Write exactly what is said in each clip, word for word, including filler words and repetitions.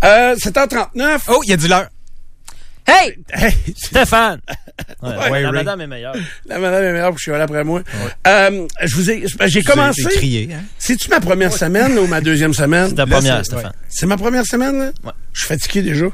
Euh, sept heures trente-neuf. Oh, il y a du l'heure. Hey! Hey, Stéphane! Ouais, Ouais, la Ray. madame est meilleure. la madame est meilleure parce que je suis allé après moi. Ouais. Euh, je vous ai, j'ai commencé. J'ai crié, hein? C'est-tu ma première semaine là, ou ma deuxième semaine? C'est ta Là, première, c'est- Stéphane. ouais. C'est ma première semaine, là? Ouais. Je suis fatigué déjà.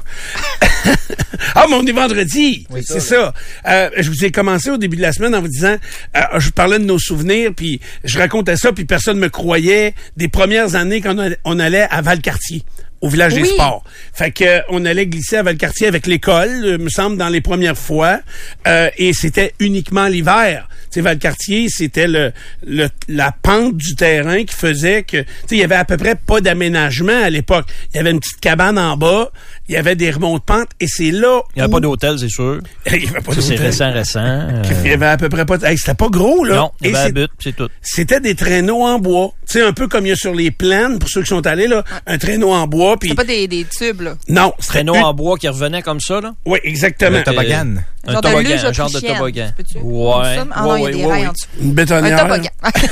Ah, mais on est vendredi. Oui, c'est ça. Euh, je vous ai commencé au début de la semaine en vous disant, euh, je parlais de nos souvenirs, puis je racontais ça, puis personne me croyait des premières années quand on, on allait à Valcartier, au village Oui. des sports. Fait que euh, on allait glisser à Valcartier avec l'école, euh, me semble, dans les premières fois, euh, et c'était uniquement l'hiver. Tu sais, Valcartier, c'était le, le la pente du terrain qui faisait que, tu sais, il y avait à peu près pas d'aménagement à l'époque. Il y avait une petite cabane en bas, il y avait des remontes-pentes, et c'est là Il n'y a où- pas d'hôtel, c'est sûr. il y avait pas Ça, c'est d'hôtel. récent, récent. euh, Il y avait à peu près pas de... Hey, c'était pas gros, là. Non, il Et y avait c'est- la butte, c'est tout. c'était des traîneaux en bois. Tu sais, un peu comme il y a sur les plaines, pour ceux qui sont allés, là. Un traîneau en bois, puis... C'est pas des, des tubes, là. Non, c'était Traîneau une- en bois qui revenait comme ça, là. Oui, exactement. Le toboggan. Un Genre de toboggan, luge un genre de autrichienne, toboggan. tu peux-tu? Ouais. Comme ça? Ah non, il y a Ouais, des ouais, rails ouais. en dessous. Une Un bétonnière. toboggan.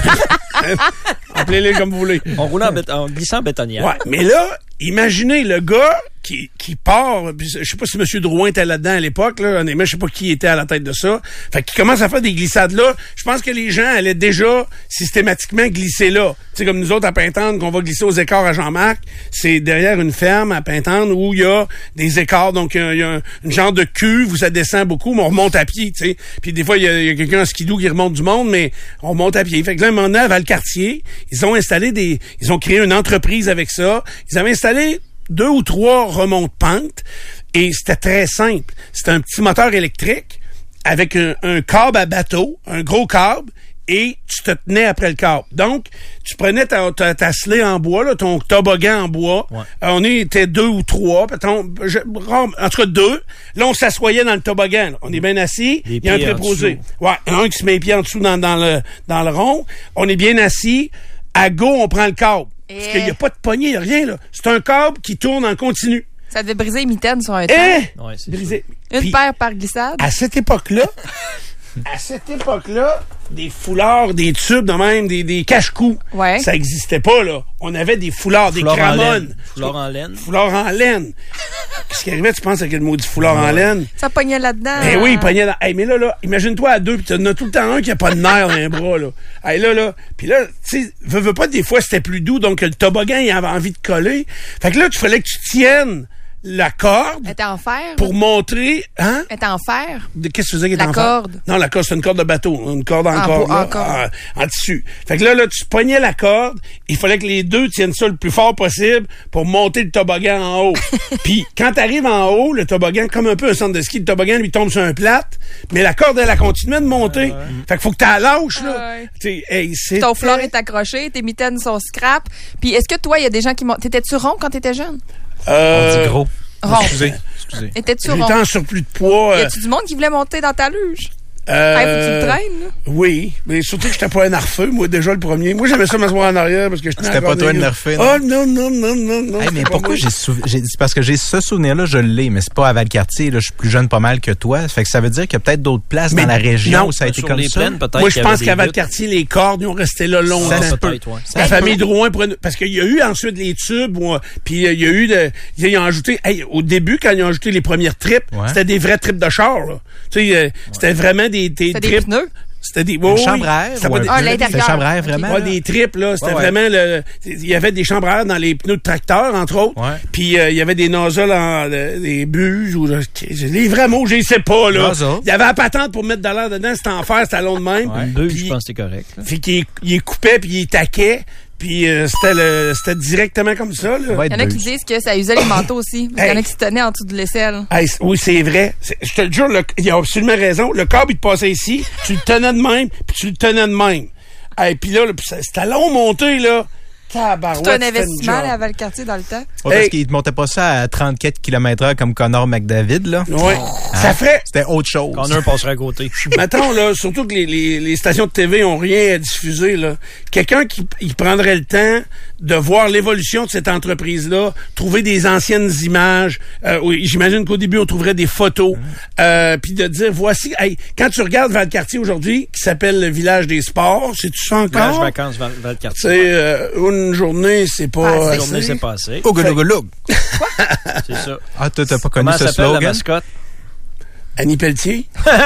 Appelez-les comme vous voulez. On roulait en, bét- en glissant en bétonnière. Ouais, mais là, imaginez le gars qui, qui part, puis je sais pas si M. Drouin était là-dedans à l'époque, là, honnêtement, je sais pas qui était à la tête de ça. Fait qu'il commence à faire des glissades là. Je pense que les gens allaient déjà systématiquement glisser là. Tu sais, comme nous autres à Pintendre, qu'on va glisser aux écarts à Jean-Marc, c'est derrière une ferme à Pintendre où il y a des écarts, donc il y a, il y a un, une genre de cuve où ça descend beaucoup, mais on remonte à pied, tu sais. Puis des fois, il y a, il y a quelqu'un en skidoo qui remonte du monde, mais on remonte à pied. Fait que là, à un moment donné, à Valcartier, ils ont installé des... Ils ont créé une entreprise avec ça. Ils avaient installé deux ou trois remontes-pentes et c'était très simple. C'était un petit moteur électrique avec un, un câble à bateau, un gros câble, et tu te tenais après le câble. Donc, tu prenais ta, ta, ta sled en bois, là, ton toboggan en bois. Ouais. Euh, on était deux ou trois, peut-être, je- en tout cas deux. Là, on s'assoyait dans le toboggan. Là. On est bien assis. Les Il y a un pieds en préposé. dessous. Ouais, un qui se met les pieds en dessous dans, dans, le, dans le rond. On est bien assis. À go, on prend le câble. Parce Eh. qu'il n'y a pas de poignée, rien, là. C'est un câble qui tourne en continu. Ça devait briser les mitaines sur un temps. Eh! Ouais, c'est Brisé. Une Puis, paire par glissade. à cette époque-là, à cette époque-là, des foulards, des tubes de même, des, des cache-coups, Ouais. ça existait pas, là. On avait des foulards, des Foulard en cramones. laine. Foulard en laine. Foulards en laine. Qu'est-ce qui arrivait, tu penses, avec le maudit foulard en laine? Ça pognait là-dedans. Ben oui, il pognait dans... Hey, mais là, là, imagine-toi à deux, pis t'en as tout le temps un qui a pas de nerf dans les bras, là. Hey, là, là. Puis là, tu sais, veux, veux pas, des fois, c'était plus doux, donc le toboggan, il avait envie de coller. Fait que là, tu fallait que tu tiennes la corde Elle était en fer. pour montrer, hein? Elle était en fer. De- Qu'est-ce que tu faisais qui était La en fer? corde. Non, la corde, c'est une corde de bateau. Une corde en, En corde, bois- là, en corde. en, en tissu. Fait que là, là, tu pognais la corde. Il fallait que les deux tiennent ça le plus fort possible pour monter le toboggan en haut. Puis, quand t'arrives en haut, le toboggan, comme un peu un centre de ski, le toboggan lui tombe sur un plate, mais la corde, elle a continué de monter. Fait qu'il faut que t'as lâches, là. Ah ouais. Tu sais, hey, c'est. Ton fleur est accroché, tes mitaines sont scrap. Puis est-ce que toi, il y a des gens qui m'ont. T'étais-tu rond quand t'étais jeune? On Euh, dit gros. Rond. Excusez, excusez. Étais-tu J'étais rond? en surplus de poids. Y euh, a-tu du monde qui voulait monter dans ta luge? euh, Hey, faut que tu le traînes, là. Oui, mais surtout que j'étais pas un arfeux, moi, déjà le premier. Moi, j'aimais ça m'asseoir en arrière parce que j'étais C'était encore pas toi dégueu. le nerfeux, non? Oh non, non, non, non, non. Hey, c'était mais pas pourquoi moi. j'ai souv- j'ai c'est parce que j'ai ce souvenir-là, je l'ai, mais c'est pas à Valcartier, là, je suis plus jeune pas mal que toi. Fait que ça veut dire qu'il y a peut-être d'autres places Mais dans la région non, où ça a été Sur comme les ça. plaines, peut-être. Moi, qu'il je y pense avait qu'à des buttes. Valcartier, les cordes, ils ont resté là longtemps. Ça se peut. Peut-être, ouais. La Ça se famille peut. Drouin prenait... Parce qu'il y a eu ensuite les tubes, moi, puis euh, il y a eu... De, ils ont ajouté... Hey, au début, quand ils ont ajouté les premières tripes, Ouais. c'était des vrais tripes de char, là. Tu sais, euh, c'était vraiment des, des C'était des tripes... pneus. C'était des... Une oui, chambre à air. C'était ou pas un des... Ah, pneu? l'intérieur. C'était une chambre à air, Ok. vraiment? Ouais, là? des tripes, là. C'était Ouais, ouais. vraiment le... Il y avait des chambres à air dans les pneus de tracteur, entre autres. Ouais. Puis euh, il y avait des nozzles en... euh, des buses ou... euh, Les vrais mots, je les sais pas, là. Nozzle. Il y avait la patente pour mettre de l'air dedans. C'était en fer, c'était long de même. Ouais. Une bulle, Puis- je pense que c'est correct. là. Fait qu'il il coupait puis il taquait. Puis euh, c'était le c'était directement comme ça, là. Va Il y être en a qui deux. disent que ça usait les manteaux aussi. Il y en Hey. a qui se tenaient en dessous de l'aisselle. Hey, c- oui, c'est vrai. C'est- Je te le jure, le- il a absolument raison. Le câble, il te passait ici, tu le tenais de même, puis tu le tenais de même. Et puis là, là, puis ça- c'était long monter, là. Tabarouette, C'est un c'était une investissement job. là, à Valcartier dans le temps. Ouais, parce Hey. qu'il te montait pas ça à trente-quatre kilomètres heure comme Connor McDavid, là. Ouais. Hein? Ça ferait... C'était autre chose. Connor passerait à côté. Mettons, là, surtout que les, les, les stations de T V ont rien à diffuser, là. Quelqu'un qui il prendrait le temps de voir l'évolution de cette entreprise-là, trouver des anciennes images. Euh, oui, j'imagine qu'au début, on trouverait des photos. Euh, puis de dire, voici... Hey, quand tu regardes Valcartier aujourd'hui, qui s'appelle le village des sports, c'est-tu ça encore? Village vacances, Val- Valcartier. C'est euh, une une journée, c'est pas Pas assez. La assez. journée s'est passée. Ougoulougoulou. C'est ça. Ah, toi, t'as pas connu Comment ce s'appelle la slogan? mascotte? Annie Pelletier.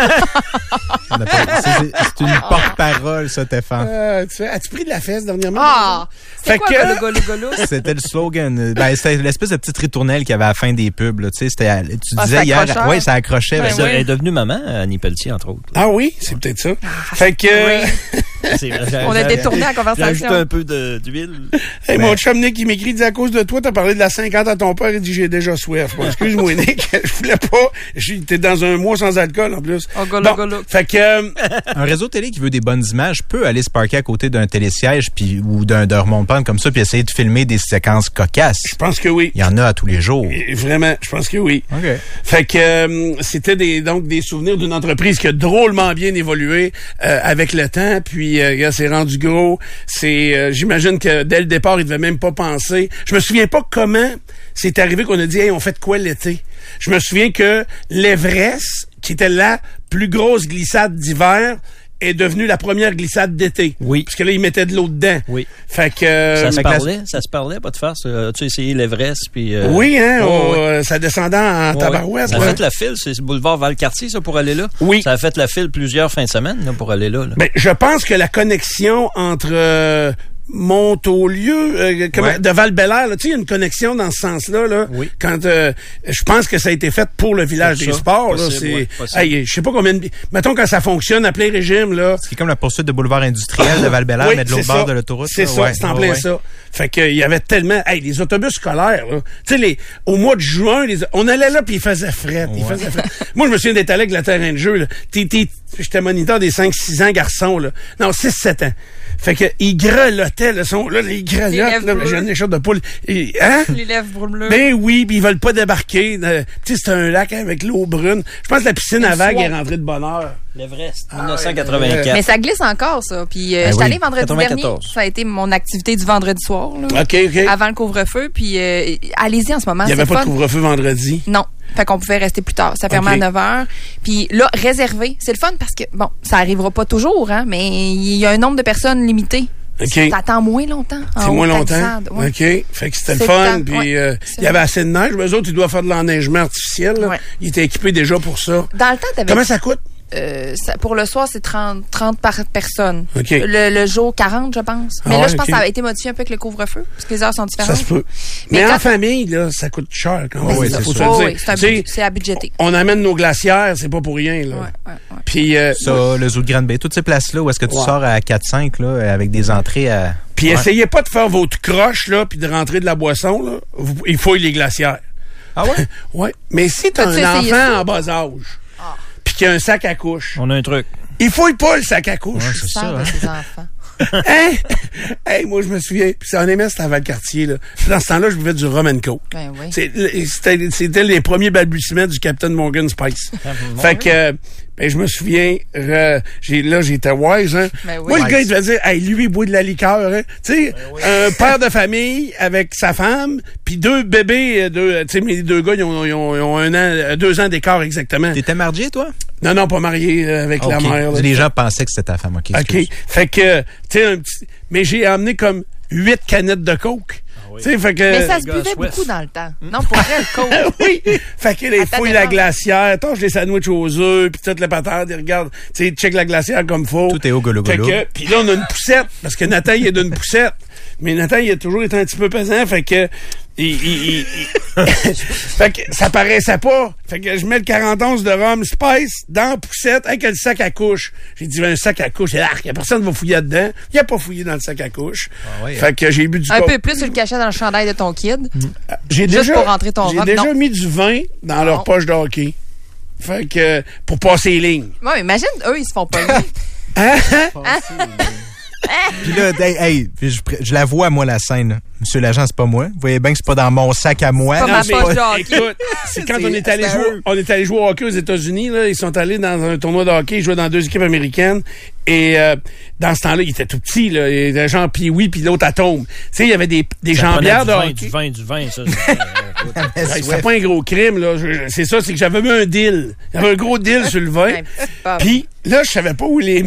On a pas- C'est c'est une porte-parole, ça, Stéphane. Euh, tu sais, as-tu pris de la fesse dernièrement? Ah! Fait C'est quoi, que- golo, golo, golo? C'était le slogan. Ben, c'était l'espèce de petite ritournelle qu'il y avait à la fin des pubs. Là. Tu sais, c'était, tu Ah, disais c'est hier, accrocheur. oui, ça accrochait. Ouais, ben, Elle ouais. est devenue maman, Annie Pelletier, entre autres. Ah oui, c'est peut-être ça. Fait que, euh, C'est vrai, j'ai- On a j'ai- détourné la J'ai ajouté conversation. un peu de- d'huile. hey, Ben- mon chum Nick, il m'écrit, il dit, à cause de toi, t'as parlé de la cinquante à ton père, il dit, j'ai déjà soif. Bon, excuse-moi, Nick, je voulais pas. J'étais dans un mois sans alcool, en plus. Oh, golo, Bon, golo. fait que, euh, un réseau télé qui veut des bonnes images peut aller se parquer à côté d'un télésiège puis, ou d'un, d'un remonte-pente comme ça puis essayer de filmer des séquences cocasses. je pense que oui. Il y en a à tous les jours. Et vraiment, je pense que oui. OK. Fait que euh, c'était des donc des souvenirs d'une entreprise qui a drôlement bien évolué euh, avec le temps. Puis euh, regarde, c'est rendu gros. C'est euh, j'imagine que dès le départ, ils devaient même pas penser. Je me souviens pas comment c'est arrivé qu'on a dit hey, on fait de quoi l'été. Je me souviens que l'Everest, qui était la plus grosse glissade d'hiver, est devenue la première glissade d'été. Oui. Parce que là, ils mettaient de l'eau dedans. Oui. Fait que euh, Ça se fait que la- parlait, ça se parlait, pas de farce. Euh, As-tu essayé l'Everest? Puis, euh, oui, hein, ouais, oh, ouais. euh, ça descendait en Ouais, tabarouette. Ça a là. fait la file, c'est le boulevard Valcartier, ça, pour aller là? Oui. Ça a fait la file plusieurs fins de semaine, là, pour aller là. là. Ben, je pense que la connexion entre euh, Montaulieu, euh, comment- Ouais. de Val-Bélair, là, tu sais, il y a une connexion dans ce sens-là. Là, Oui. Quand euh, je pense que ça a été fait pour le village Pour des ça. sports. Là, Possible, c'est, ouais, possible. hey, je sais pas combien de... Mettons quand ça fonctionne à plein régime, là. C'est comme la poursuite de boulevard industriel de Val-Bélair, Oui, mais de c'est l'autre bord ça. de l'autoroute. C'est là. ça, Ouais, c'est en ouais, plein ouais. ça. Fait que il y avait tellement, hey, les autobus scolaires, là. Tu sais, les, au mois de juin, les, on allait là puis il faisait fret, il faisait fret. Moi, je me souviens d'être allé avec le terrain de jeu, là. T'es, t'es, j'étais moniteur des cinq six ans garçons, là. Non, six sept ans. Fait que, ils grelottaient, le son, là, ils grelottent, lèvres là. bleues. J'ai un écharpe de poule. Et, hein? Les lèvres brûlées. Ben oui, puis ils veulent pas débarquer. Euh, tu sais, c'est un lac avec l'eau brune. Je pense que la piscine à vagues est rentrée de bonne heure. L'Everest, Ah, mille neuf cent quatre-vingt-quatre. Mais ça glisse encore, ça. Puis euh, Ben j'étais oui. allée vendredi quatre-vingt-quatorze. dernier. Ça a été mon activité du vendredi soir, là, OK, OK. avant le couvre-feu. Puis euh, allez-y en ce moment. Il y avait c'est pas fun. de couvre-feu vendredi. Non. Fait qu'on pouvait rester plus tard. Ça fermait OK. à neuf heures. Puis là, réservé. C'est le fun parce que, bon, ça arrivera pas toujours, hein, mais il y a un nombre de personnes limité. OK. T'attends moins longtemps. en C'est haut moins de ta longtemps. glissade, ouais. OK. Fait que c'était le C'est fun. le temps, Puis ouais. euh, C'est il y avait vrai. assez de neige. Mais eux autres, ils doivent faire de l'enneigement artificiel. Là. Ouais. Ils étaient équipés déjà pour ça. Dans le temps, t'avais Comment ça coûte? euh, ça- pour le soir, c'est trente, trente par personne. OK. Le, le jour, quarante, je pense. Ah Mais là, ouais, je pense OK. que ça a été modifié un peu avec le couvre-feu, parce que les heures sont différentes. Ça se peut. Mais Mais, quand- en famille, là, ça coûte cher quand même. Oui, Ça, c'est faut sûr. se le Oh, dire. oui, c'est un Tu sais, budget- c'est à budgéter. on amène nos glacières, c'est pas pour rien. Là. Ouais, ouais, ouais. Puis, euh, Ça, le zoo de Grande Bay, toutes ces places-là où est-ce que tu Ouais. sors à quatre cinq là, avec des entrées à... puis Ouais. essayez pas de faire votre croche là, puis de rentrer de la boisson. Là. Vous- il faut les glacières. Ah ouais? Ouais. Mais si t'as As-tu un essayé enfant ça? en bas âge, puis qu'il y a un sac à couche, On a un truc. il fouille pas le sac à couche. Ouais, c'est Ça, ça. de Hein? ses enfants. Hein? Hey, moi, je me souviens. Puis c'est en aimait, c'était à Valcartier, là. Dans ce temps-là, je buvais du rum and coke. Ben oui. C'est- C'était c'était les premiers balbutiements du Captain Morgan Spice. Fait que, euh, ben, je me souviens, euh, j'ai, là, j'étais wise, hein. Ben oui. Moi, le Wise. gars, il devait dire, hey, lui, il boit de la liqueur, hein. Tu sais, un père de famille avec sa femme, puis deux bébés, euh, deux, tu sais, mes deux gars, ils ont, ils ont, ils ont un an, euh, deux ans d'écart exactement. T'étais marié, toi? Non, non, pas marié euh, avec la Ok. mère. là. Les gens pensaient que c'était ta femme. OK, OK. excuse. Fait que, tu sais, un petit. Mais j'ai amené comme huit canettes de coke. Tu sais, fait que. Mais ça se gars, buvait Swift. beaucoup dans le temps. Non, pour vrai, le coke. oui. Fait que les Attends, fouilles la attends. glacière, tâche les sandwichs aux œufs, puis toute la patate, ils regardent, tu sais, check la glacière comme faut. Tout est au golo Fait golo. que, puis là, on a une poussette, parce que Nathan, il est d'une poussette. Mais Nathan, il a toujours été un petit peu pesant, fait que, il, il, il- il- fait que ça paraissait pas. Fait que je mets le quarante onze de rhum Spice dans la poussette avec le sac à couche. J'ai dit, un sac à couche, il y a personne qui va fouiller dedans. Il a pas fouillé dans le sac à couche. Ah ouais, fait que j'ai bu du Un coke. peu plus, tu le cachais dans le chandail de ton kid. J'ai Juste déjà, pour rentrer ton J'ai rhum, déjà non. mis du vin dans leur Non. poche de hockey. Fait que, pour passer les lignes. Ouais, mais imagine, eux, ils se font pas. Puis là, hey, hey, puis je, pr- je la vois, moi, la scène. là. Monsieur l'agent, c'est pas moi. Vous voyez bien que c'est pas dans mon sac à moi. C'est pas là, ma c'est poche pas- de hockey. Écoute, c'est quand C'est- on est allé c'est jouer, eux. on est allé jouer au hockey aux États-Unis, là. Ils sont allés dans un tournoi de hockey, ils jouaient dans deux équipes américaines. Et, euh, dans ce temps-là, ils étaient tout petits, là. Il était genre Pee-Wee puis l'autre Atome. Tu sais, il y avait des, des Ça prenait jambières du de vin, hockey. du vin, du vin, ça. c'est- euh, écoute. Ouais, c'était pas un gros crime, là. Je- je- C'est ça, c'est que j'avais mis un deal. J'avais un gros deal sur le vin. Un petit pop. Puis là, je savais pas où les mettre.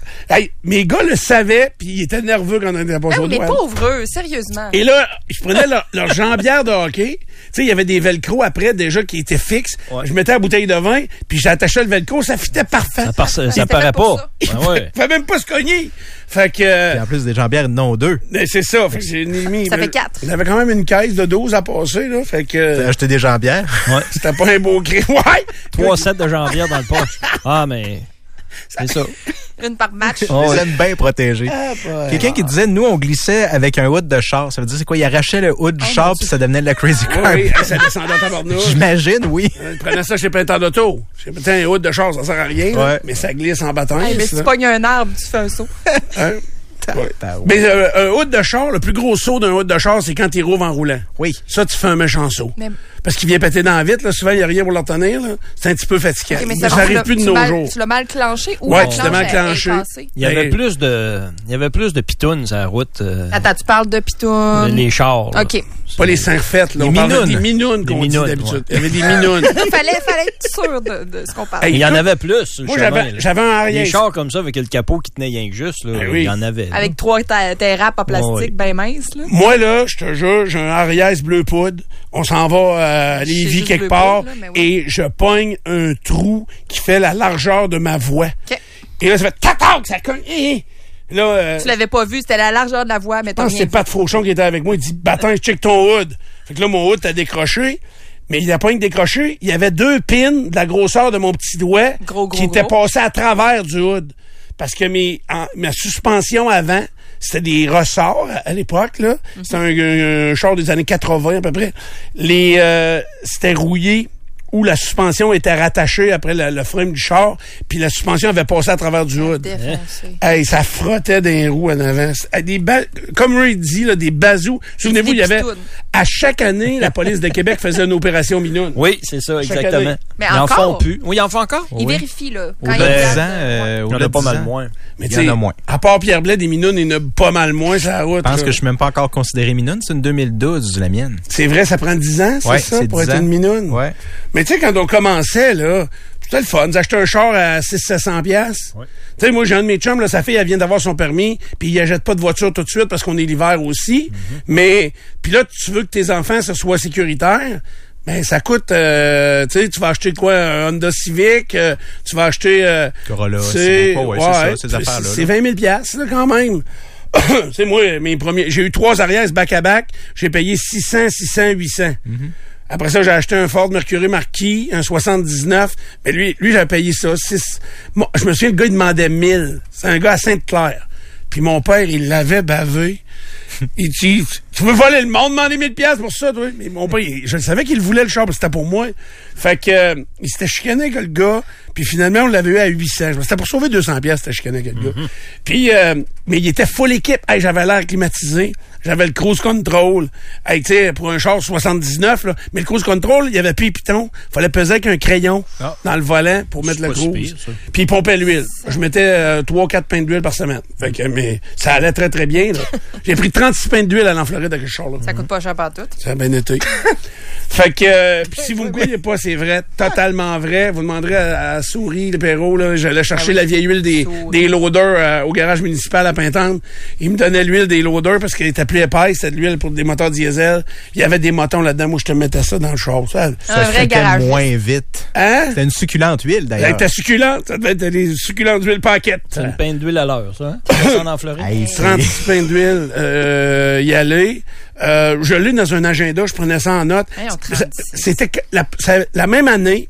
Hey, mes gars le savaient, puis ils étaient nerveux quand on était pas Ah, aux mais douanes. pauvres eux, sérieusement. Et là, je prenais leur, leur jambière de hockey. Tu sais, il y avait des velcro après, déjà, qui étaient fixes. Ouais. Je mettais la bouteille de vin, puis j'attachais le velcro, ça fitait parfait. Ça, par- ça C'était paraît fait pour pas. ça. Il Ah ouais. fait même pas se cogner. Fait que... Puis en plus des jambières, non deux. Ben, c'est ça. Fait que j'ai mis. Ça fait quatre. Il avait quand même une caisse de douze à passer, là. Fait que. T'as acheté des jambières. Ouais. C'était pas un beau cri. Ouais! Trois sets de jambières dans le poche. Ah, mais c'est ça. Une par match. Je les aime bien protégés. Ah, bah, Quelqu'un qui disait, nous, on glissait avec un hood de char. Ça veut dire, c'est quoi? Il arrachait le hood du Oh, char mon puis Dieu. ça devenait de la crazy car. oui, oui, ça descendait en tabarnouche. J'imagine, oui. Il prenait ça chez Peinteur d'auto. Chez Peinteur, un hood de char, ça sert à rien, là, Ouais. mais ça glisse en bâton. Hey, mais si tu pognes un arbre, tu fais un saut. Hein? Ouais. Mais euh, un hood de char, le plus gros saut d'un hood de char, c'est quand il rouvre en roulant. Oui. Ça, tu fais un méchant saut. Mais- Parce qu'il vient péter dans la vitre, là. Souvent, il n'y a rien pour le retenir, là. C'est un petit peu fatigant. Ok, mais ça ça arrive plus de tu nos mal- jours. Tu l'as mal clenché ou Ouais, la tu l'as planche mal est- est clenché. cassée? Il y avait Ben- plus de, il y avait plus de pitounes sur la route. euh, Attends, tu parles de pitoun. les chars. là. OK. Pas les seins refaites, là. Les On parle minounes. des minounes Des qu'on dit minounes, d'habitude. ouais. Il y avait des minounes. fallait, fallait être sûr de, de ce qu'on parle. Hey, Il y en écoute, avait plus sur le Moi, chemin, j'avais, là. j'avais un arrière. Des chars comme ça avec le capot qui tenait rien que juste, là, Ben oui. il y en avait. là. Avec trois ta- tes râpes en plastique Ouais. bien minces, là. Moi, là, je te jure, j'ai un Ariès bleu poudre. On s'en va à C'est Lévis juste quelque bleu part poudre, là, mais oui. et je pogne un trou qui fait la largeur de ma voix. OK. Et là, ça fait tac-tac, ça cogne. Hé, hé. Là, euh, Tu l'avais pas vu, c'était la largeur de la voix, mais je t'as pense que rien c'est Pat Fauchon qui était avec moi. Il dit, Bâtin, check ton hood. Fait que là, mon hood t'a décroché. Mais il n'a pas une décroché. Il y avait deux pins de la grosseur de mon petit doigt Gros, gros, qui étaient gros. passés à travers du hood. Parce que mes, en- ma suspension avant, c'était des ressorts à, à l'époque, là. C'était un, un, un char des années quatre-vingts à peu près. Les, euh, c'était rouillé où la suspension était rattachée après le, le frame du char, puis la suspension avait passé à travers du hood. Défoncé. Hey, ça frottait des roues en avant. Hey, des ba- comme Ray dit, là, des bazous. Souvenez-vous, il y avait, pitounes. à chaque année, la police de Québec faisait une opération minoune. Oui, c'est ça, Chaque exactement. année. Mais Ils en encore? font plus. Oui, ils en font encore? Il Oui. vérifie, là. Au Quand il dix regarde, ans, euh, euh, Il y en au-delà a pas de mal dix ans. moins. Mais Il tu y en sais, a moins. à part Pierre Blais, des minounes, il y en a pas mal moins sur la route. Je pense là. que je suis même pas encore considéré minoune. C'est une deux mille douze, la mienne. C'est vrai, ça prend dix ans, c'est Ouais, ça, c'est pour dix être ans. une minoune? Ouais. Mais tu sais, quand on commençait, là, c'était le fun. D'acheter un char à six cents à sept cents piastres. Ouais. Tu sais, moi, j'ai un de mes chums, là, sa fille, elle vient d'avoir son permis, puis il achète pas de voiture tout de suite parce qu'on est l'hiver aussi. Mm-hmm. Mais, puis là, tu veux que tes enfants, ce soit sécuritaire. Ben, ça coûte, euh, tu sais, tu vas acheter quoi? Un Honda Civic, euh, tu vas acheter... Euh, Corolla, c'est- c'est ouais, c'est ça, ces affaires-là, C'est là. vingt mille piastres, là, quand même. Tu sais, moi, mes premiers... J'ai eu trois arrières back-à-back. J'ai payé six cents, six cents, huit cents. Après ça, j'ai acheté un Ford Mercury Marquis, un soixante-dix-neuf. Mais lui, lui, j'avais payé ça. six. Moi, je me souviens, le gars, il demandait mille. C'est un gars à Sainte-Claire. Puis mon père, il l'avait bavé. Il dit, tu veux voler le monde, demander mille piastres pour ça, toi? Mais mon père, il- je savais qu'il voulait le char, parce que c'était pour moi. Fait que, euh, il s'était chicané avec le gars. Puis finalement, on l'avait eu à huit cents. C'était pour sauver deux cents piastres, c'était chicané avec le gars. Puis, euh, mais il était full équipe. Hey, j'avais l'air climatisé. J'avais le cruise control. Hey, tu sais, pour un char soixante-dix-neuf, là. Mais le cruise control, il y avait plus les pitons. Fallait peser avec un crayon Ah. dans le volant pour mettre C'est le pas si cruise. pire, ça. Puis il pompait l'huile. Je mettais euh, trois quatre pains d'huile par semaine. Fait que, mais ça allait très, très bien, là. J'ai pris trente-six pains d'huile à en Floride avec ce char-là. Ça coûte pas cher par tout. Ça a bien été. fait que, euh, pis si vous me croyez pas, c'est vrai, totalement vrai. Vous demanderez à, à Souris, le Perrault, là, j'allais chercher Ah oui. la vieille huile des, Souris. des loaders euh, au garage municipal à Pintante. Il me donnait l'huile des loaders parce qu'elle était plus épaisse, c'était de l'huile pour des moteurs diesel. Il y avait des motons là-dedans, moi je te mettais ça dans le char. Ça, Un Ça vrai frottait garagiste. moins vite. hein? C'était une succulente huile, Elle d'ailleurs. était succulente, ça devait être des succulentes d'huile paquettes. C'est une peine d'huile à l'heure, ça. Hein? Tu fais ça en Floride? Hey, c'est- trente-six pains d'huile, euh, y aller. Euh, je l'ai dans un agenda, je prenais ça en note. Hey, on Ça- trente-six. C'était que la, ça- la même année,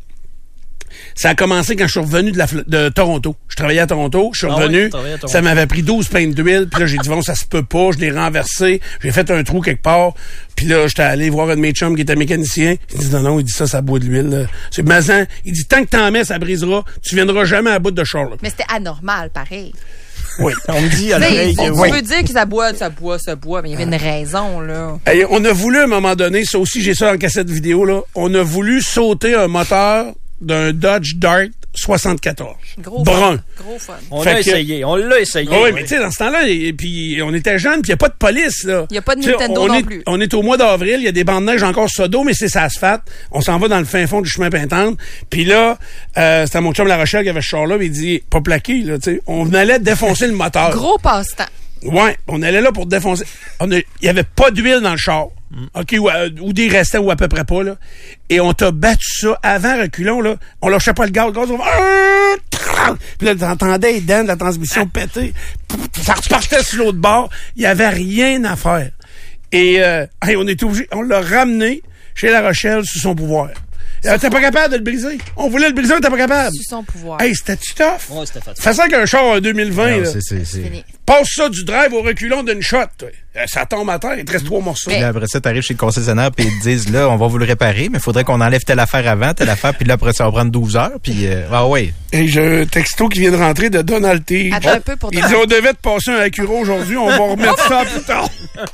ça a commencé quand je suis revenu de, la, Fl- de Toronto. Je travaillais à Toronto, je suis Ah oui, revenu, tu travaillais à Toronto. ça m'avait pris douze pains d'huile, puis là j'ai dit bon, ça se peut pas, je l'ai renversé, j'ai fait un trou quelque part, puis là j'étais allé voir un de mes chums qui était mécanicien, il dit non non, il dit ça, ça boit de l'huile. là. C'est mazan, il dit tant que t'en mets, ça brisera, tu viendras jamais à bout de char. là. Mais c'était anormal, pareil. Oui. On me dit à Tu sais, l'oreille que tu oui. peux dire que ça boit, ça boit, ça boit, mais il y avait une raison, là. Hey, on a voulu à un moment donné, ça aussi j'ai ça en cassette vidéo là, on a voulu sauter un moteur d'un Dodge Dart soixante-quatorze. Gros Brun. fun. Gros fun. On Fait l'a que- essayé. On l'a essayé. Oui, mais tu sais, dans ce temps-là, et, et puis on était jeunes, puis il n'y a pas de police, là. Il n'y a pas de Tu sais, Nintendo on non est, plus. On est au mois d'avril, il y a des bandes de neige encore sur le dos, mais c'est ça asphalte. On s'en va dans le fin fond du chemin Pintante. Puis là, euh, c'était mon chum La Rochelle qui avait ce char-là, mais il dit, pas plaqué, là, tu sais. On allait défoncer le moteur. Gros passe-temps. Ouais, on allait là pour défoncer. On a- Il y avait pas d'huile dans le char. OK, ou, euh, ou des restants, ou à peu près pas, là. Et on t'a battu ça avant reculons, là. On lâchait pas le gaz. Le gaz, on va... Puis là, t'entendais les dents de la transmission péter. Ça repartait sur l'autre bord. Il y avait rien à faire. Et euh, hey, on était obligé, on l'a ramené chez La Rochelle sous son pouvoir. Euh, T'es pas capable de le briser. On voulait le briser, on était pas capable. Sous son pouvoir. Hey, c'était-tu tough? Ouais, c'était fait. Fais ça qu'un char en deux mille vingt, Non, là. c'est, c'est, c'est... Fini. Passe ça du drive au reculon d'une shot. toi. Euh, Ça tombe à terre, il te reste trois morceaux. Mais- Là, après ça, t'arrives chez le concessionnaire puis ils te disent, là, on va vous le réparer, mais il faudrait qu'on enlève telle affaire avant, telle affaire, puis là, après ça, on va prendre douze heures, puis euh, ah ouais. Et j'ai un texto qui vient de rentrer de Donald T. Attends un peu pour Il toi. dit, on devait te passer un Acura aujourd'hui, on va remettre ça plus tard.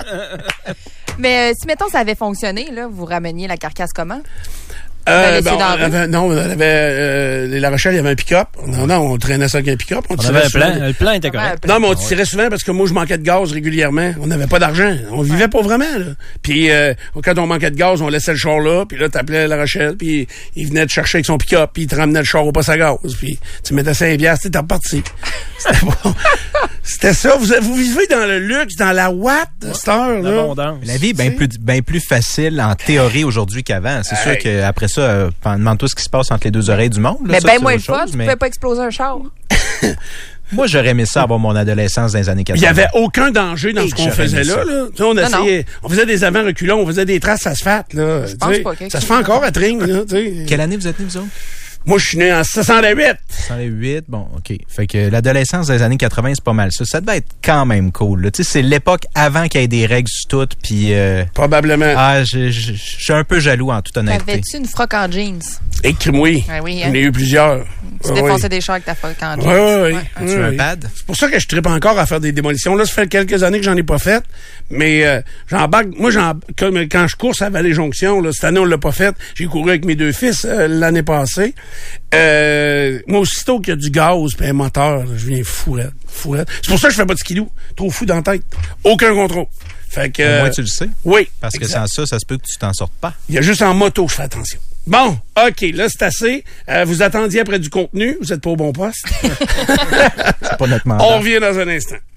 Mais euh, si, mettons, ça avait fonctionné, là, vous rameniez la carcasse comment? Euh, laissé ben, on dans la rue? avait, non, on avait, euh, La Rochelle, il y avait un pick-up. Non, non, on traînait ça avec un pick-up. On On tirait avait un souvent plan. des- Le plan était Ouais, correct. Non, mais on tirait souvent parce que moi, je manquais de gaz régulièrement. On n'avait pas d'argent. On vivait pauvrement, là. Puis, euh, quand on manquait de gaz, on laissait le char là. Puis là, t'appelais La Rochelle. Puis, il venait te chercher avec son pick-up. Puis, il te ramenait le char au poste à gaz. Puis, tu mettais cinq piastres, t'es reparti. C'était bon. C'était ça. Vous, vous vivez dans le luxe, dans la watt, de cette heure, là. L'abondance. La vie est bien plus, bien plus facile en théorie aujourd'hui qu'avant. C'est sûr Hey. qu'après ça, euh, demande-toi ce qui se passe entre les deux oreilles du monde. Là, Mais ça, ben c'est moins le autre fun, chose, tu mais pouvais pas exploser un char. moi, j'aurais aimé ça avoir mon adolescence dans les années Il quatre-vingts. n'y avait aucun danger dans Et ce que qu'on j'aurais faisait aimé là, ça. là. Tu sais, on Non, essayait, on faisait des avant reculons, on faisait des traces asphalte, là. Je pense pas que- Ça se fait encore à Tring, là, tu sais. Quelle année vous êtes nés, vous autres? Moi, je suis né en soixante-huit. soixante-huit, bon, OK. Fait que l'adolescence des années quatre-vingts, c'est pas mal ça. Ça devait être quand même cool. là. Tu sais, c'est l'époque avant qu'il y ait des règles sur tout, puis... Euh, Probablement. ah, je je- je suis un peu jaloux en toute honnêteté. T'avais-tu une froc en jeans? Et crime, oui. Ah oui, hein? J'en ai eu plusieurs. Tu Ouais, défonçais ouais. des chars avec ta froc en jeans. Ouais, ouais, ouais. Ouais. As-tu Ouais, un ouais. pad? C'est pour ça que je trippe encore à faire des démolitions. Là, ça fait quelques années que j'en ai pas fait. Mais euh, j'embarque. Moi, j'en, comme quand je cours à Vallée-Jonction, là, cette année, on l'a pas fait. J'ai couru avec mes deux fils euh, l'année passée. Euh, moi, aussitôt qu'il y a du gaz et un moteur, là, je viens fourette. Fourette. C'est pour ça que je fais pas de skidoo. Trop fou dans la tête. Aucun contrôle. Fait que. Au moins, euh, tu le sais. oui. Parce que exact. sans ça, ça se peut que tu t'en sortes pas. Il y a juste en moto, je fais attention. Bon, OK, là, c'est assez. Euh, vous attendiez après du contenu. Vous êtes pas au bon poste. C'est pas notre mandat. On revient dans un instant.